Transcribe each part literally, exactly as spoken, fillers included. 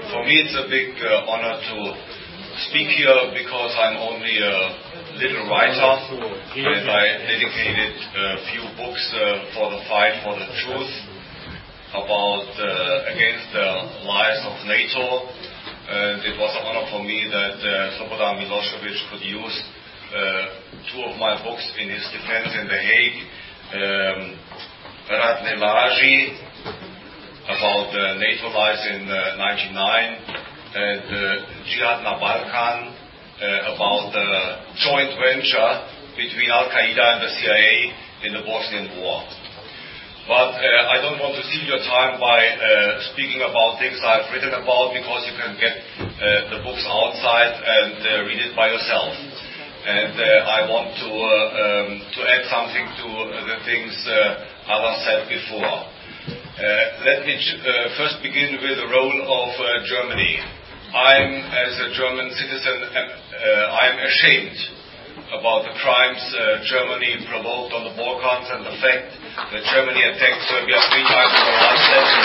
For me, it's a big uh, honor to speak here because I'm only a little writer, and I dedicated a few books uh, for the fight for the truth about uh, against the lies of NATO. And it was an honor for me that uh, Slobodan Milosevic could use uh, two of my books in his defense in The Hague. Um, Radne Laži, about uh, NATO lies in uh, ninety-nine, and uh, Jihad na Balkan, uh, about the joint venture between Al-Qaeda and the C I A in the Bosnian War. But uh, I don't want to steal your time by uh, speaking about things I've written about, because you can get uh, the books outside and uh, read it by yourself. And uh, I want to uh, um, to add something to uh, the things uh, others said before. Uh, let me ch- uh, first begin with the role of uh, Germany. I'm, as a German citizen, uh, I'm ashamed about the crimes uh, Germany provoked on the Balkans and the fact that Germany attacked Serbia three times in the last century.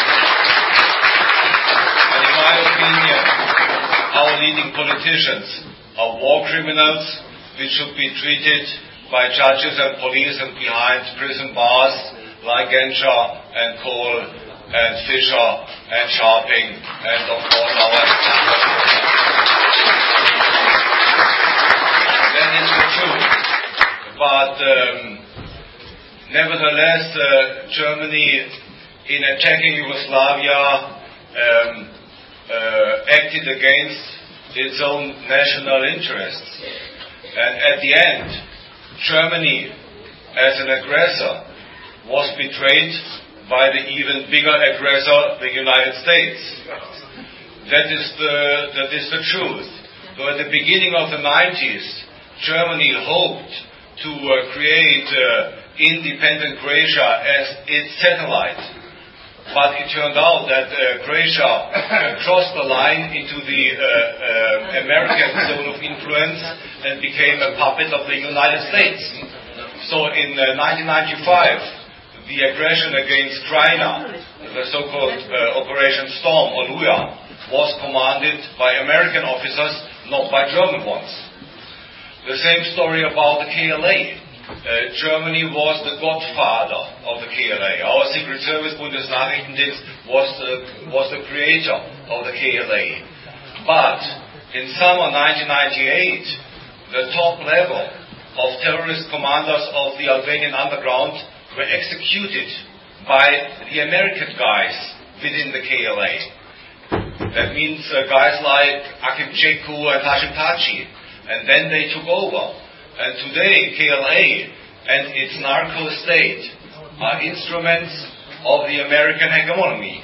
And in my opinion, our leading politicians are war criminals which should be treated by judges and police and behind prison bars like Genscher and Kohl and Fischer and Scharping and of course our that is the truth. But um, nevertheless, uh, Germany, in attacking Yugoslavia, um, uh, acted against its own national interests. And at the end, Germany, as an aggressor, was betrayed by the even bigger aggressor, the United States. That is the, that is the truth. So at the beginning of the nineties, Germany hoped to uh, create uh, independent Croatia as its satellite. But it turned out that uh, Croatia crossed the line into the uh, uh, American zone of influence and became a puppet of the United States. So in uh, nineteen ninety-five, the aggression against Krajina, the so-called uh, Operation Storm, Oluja, was commanded by American officers, not by German ones. The same story about the K L A. Uh, Germany was the godfather of the K L A. Our Secret Service, Bundesnachrichtendienst, was the, was the creator of the K L A. But in summer nineteen ninety-eight, the top level of terrorist commanders of the Albanian underground were executed by the American guys within the K L A. That means uh, guys like Akim Ceku and Hashim Taci. And then they took over. And today, K L A and its narco state are instruments of the American hegemony.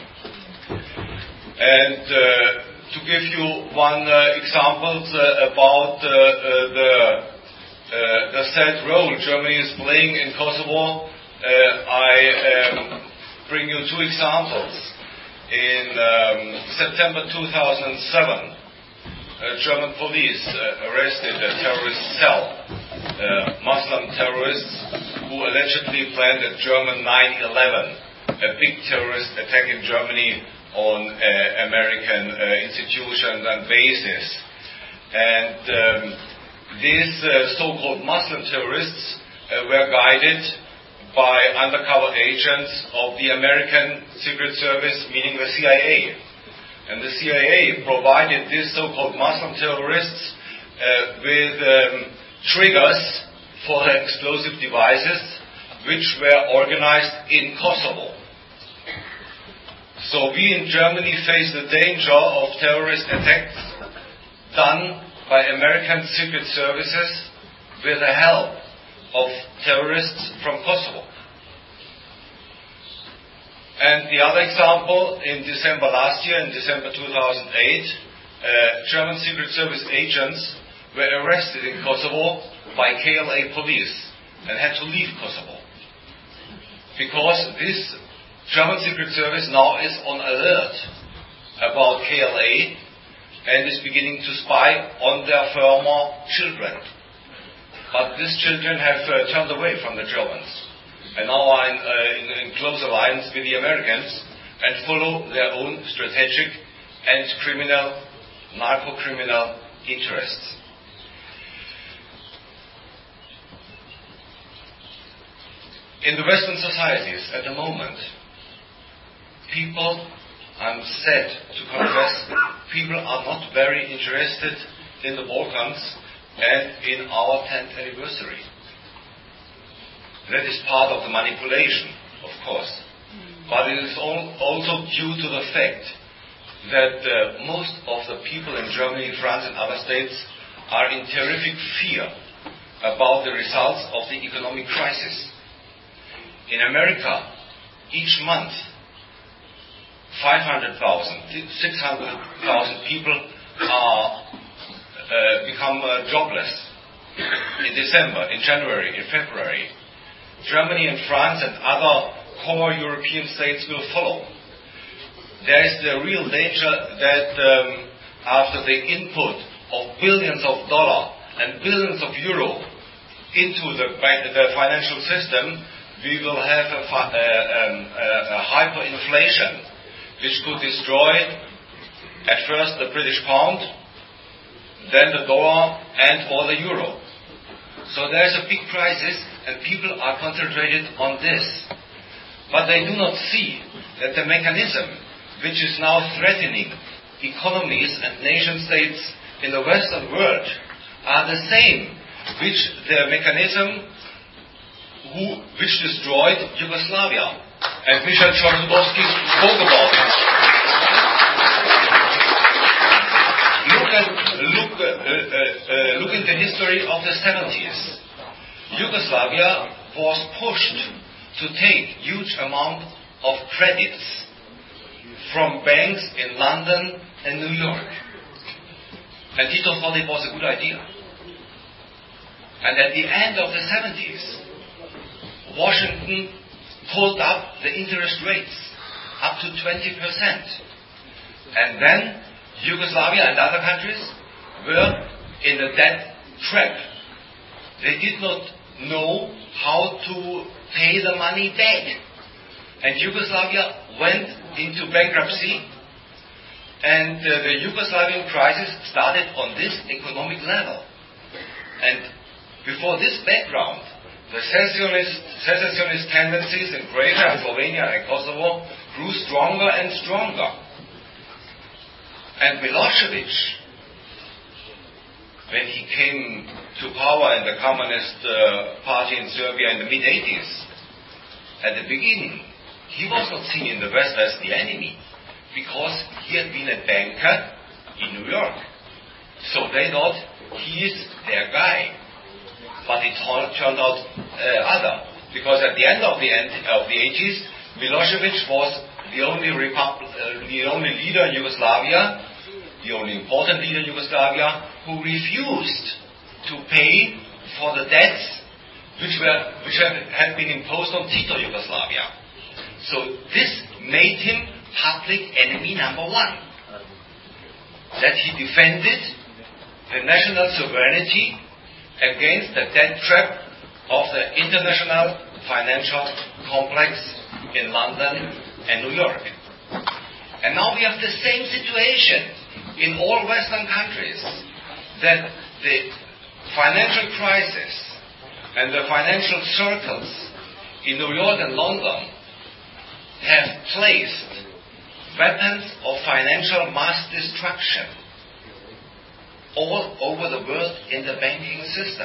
And uh, to give you one uh, example uh, about uh, uh, the, uh, the sad role Germany is playing in Kosovo, Uh, I um, bring you two examples. In um, September two thousand seven, uh, German police uh, arrested a terrorist cell, uh, Muslim terrorists who allegedly planned a German nine eleven, a big terrorist attack in Germany on uh, American uh, institutions and bases. And um, these uh, so-called Muslim terrorists uh, were guided by undercover agents of the American Secret Service, meaning the C I A. And the C I A provided these so-called Muslim terrorists uh, with um, triggers for explosive devices, which were organized in Kosovo. So we in Germany face the danger of terrorist attacks done by American Secret Services with the help of terrorists from Kosovo. And the other example, in December last year, in December two thousand eight, uh, German Secret Service agents were arrested in Kosovo by K L A police and had to leave Kosovo. Because this German Secret Service now is on alert about K L A and is beginning to spy on their former children. But these children have uh, turned away from the Germans and now are in, uh, in, in close alliance with the Americans and follow their own strategic and criminal, narco-criminal interests. In the Western societies at the moment, people, I'm sad to confess, people are not very interested in the Balkans and in our tenth anniversary. That is part of the manipulation, of course. But it is also due to the fact that uh, most of the people in Germany, France and other states are in terrific fear about the results of the economic crisis. In America, each month, five hundred thousand, six hundred thousand people are, uh, become uh, jobless in December, in January, in February. Germany and France and other core European states will follow. There is the real danger that um, after the input of billions of dollars and billions of euro into the, the financial system, we will have a, uh, um, a, a hyperinflation which could destroy at first the British pound, then the dollar and or the euro. So there is a big crisis and people are concentrated on this. But they do not see that the mechanism which is now threatening economies and nation states in the Western world are the same which the mechanism who, which destroyed Yugoslavia. And Michel Chorzembowski spoke about it. Look at look uh, uh, uh, look in the history of the seventies. Yugoslavia was pushed to take huge amount of credits from banks in London and New York. And Tito thought it was a good idea. And at the end of the seventies, Washington pulled up the interest rates up to twenty percent. And then Yugoslavia and other countries were in the debt trap. They did not know how to pay the money back. And Yugoslavia went into bankruptcy, and uh, the Yugoslavian crisis started on this economic level. And before this background, the secessionist, secessionist tendencies in Croatia, Slovenia and Kosovo grew stronger and stronger. And Milosevic, when he came to power in the Communist uh, Party in Serbia in the mid-eighties, at the beginning, he was not seen in the West as the enemy, because he had been a banker in New York. So they thought he is their guy. But it turned out uh, other, because at the end of the end of the eighties, Milosevic was the only Repub- uh, the only leader in Yugoslavia, the only important leader in Yugoslavia, who refused to pay for the debts which were which had, had been imposed on Tito Yugoslavia. So this made him public enemy number one. That he defended the national sovereignty against the debt trap of the international financial complex in London and New York. And now we have the same situation in all Western countries, that the financial crisis and the financial circles in New York and London have placed weapons of financial mass destruction all over the world in the banking system.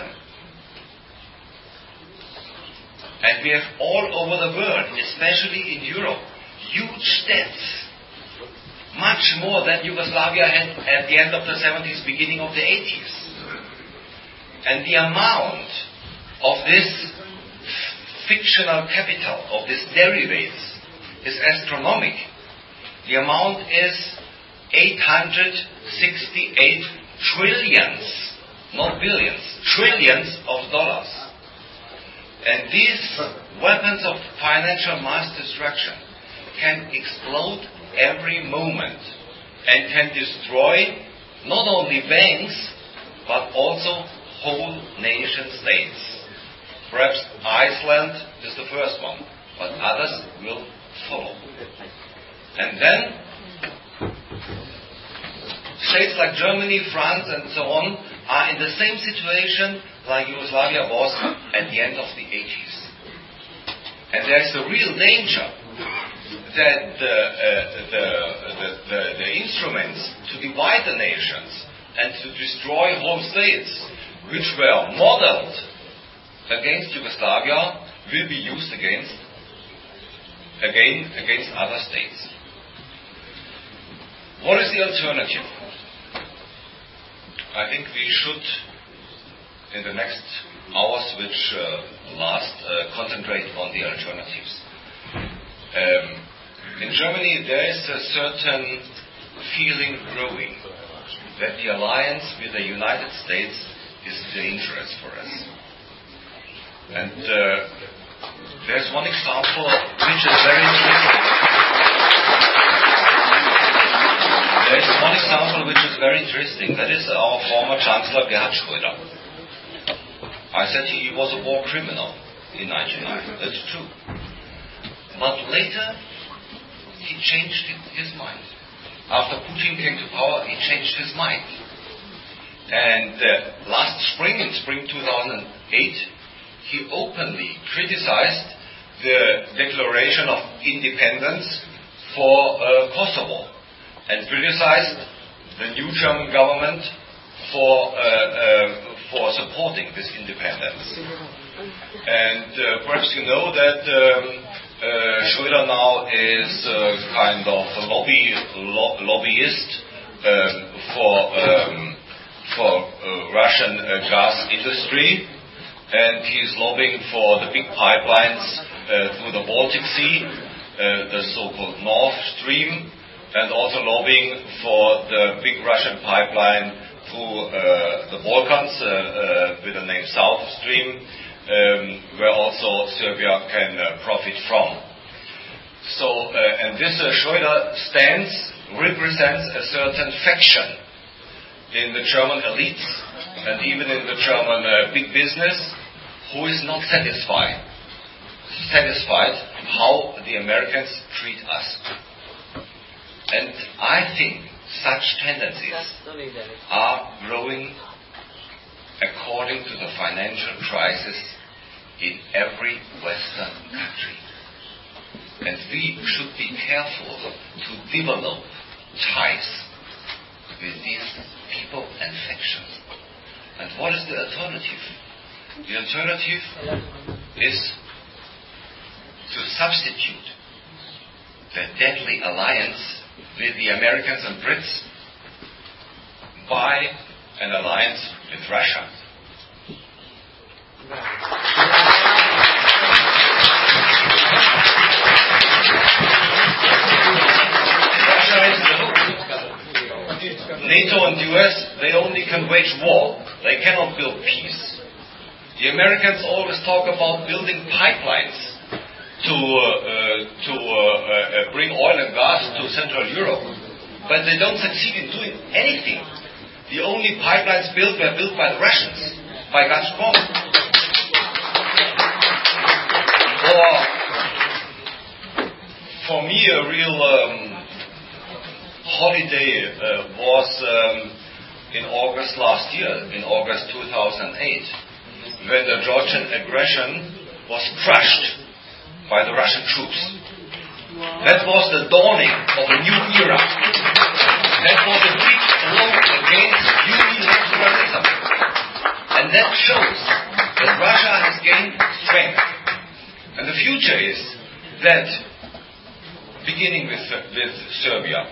And we have all over the world, especially in Europe, huge debts. Much more than Yugoslavia had at the end of the seventies, beginning of the eighties. And the amount of this fictional capital, of this derivatives, is astronomical. The amount is eight hundred sixty-eight trillions, not billions, trillions of dollars. And these weapons of financial mass destruction can explode every moment and can destroy not only banks but also whole nation states. Perhaps Iceland is the first one, but others will follow. And then states like Germany, France, and so on are in the same situation like Yugoslavia was at the end of the eighties. And there's a real danger that the, uh, the, the, the, the instruments to divide the nations and to destroy whole states, which were modeled against Yugoslavia, will be used against, again, against other states. What is the alternative? I think we should, in the next hours which uh, last, uh, concentrate on the alternatives. Um, in Germany, there is a certain feeling growing that the alliance with the United States is dangerous for us. And uh, there's one example which is very interesting. There's one example which is very interesting. That is our former Chancellor Gerhard Schröder. I said he was a war criminal in ninety-nine. That's true. But later, he changed his mind. After Putin came to power, he changed his mind. And uh, last spring, in spring two thousand eight, he openly criticized the declaration of independence for uh, Kosovo, and criticized the new German government for uh, uh, for supporting this independence. And uh, perhaps you know that um, uh, Schröder now is uh, kind of a lobby lo- lobbyist um, for um, for uh, Russian uh, gas industry, and he's lobbying for the big pipelines uh, through the Baltic Sea, uh, the so-called Nord Stream, and also lobbying for the big Russian pipeline through uh, the Balkans uh, uh, with the name South Stream, um, where also Serbia can uh, profit from. So, uh, and this uh, Schröder stance represents a certain faction in the German elites and even in the German uh, big business who is not satisfied, satisfied how the Americans treat us. And I think such tendencies are growing according to the financial crisis in every Western country. And we should be careful to develop ties with these people and factions. And what is the alternative? The alternative is to substitute the deadly alliance with the Americans and Brits by an alliance with Russia. Russia is the hook. NATO and U S, they only can wage war. They cannot build peace. The Americans always talk about building pipelines to uh, uh, to uh, uh, bring oil and gas to Central Europe, but they don't succeed in doing anything. The only pipelines built were built by the Russians, by Gazprom. Or, for me, a real um, holiday uh, was um, in August last year, in August two thousand eight, when the Georgian aggression was crushed by the Russian troops. That was the dawning of a new era. That was a big blow against unilateralism. And that shows that Russia has gained strength. And the future is that, beginning with, with Serbia,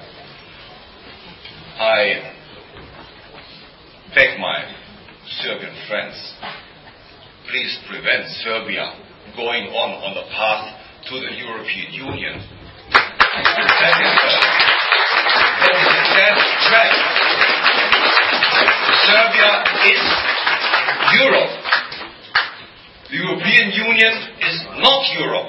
I beg my Serbian friends, please prevent Serbia going on on the path to the European Union. That is a, that is a death trap. Serbia is Europe. The European Union is not Europe.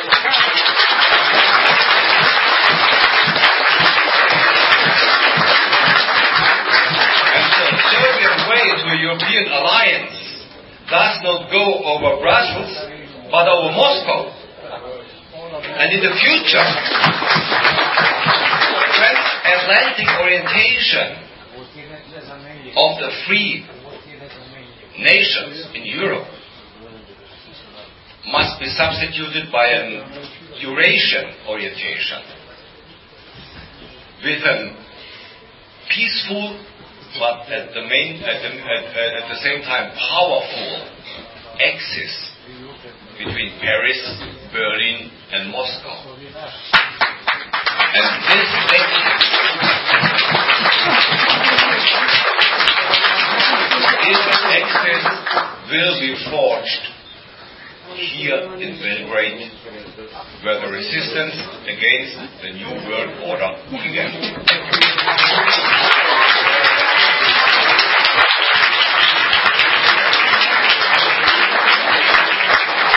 And the Serbian way to a European alliance does not go over Brussels, but over Moscow. And in the future, transatlantic orientation of the free nations in Europe must be substituted by an Eurasian orientation with a peaceful but at the main at the, at, at the same time powerful axis between Paris, Berlin and Moscow. And this axis, this axis will be forged here in Belgrade, where the resistance against the New World Order began.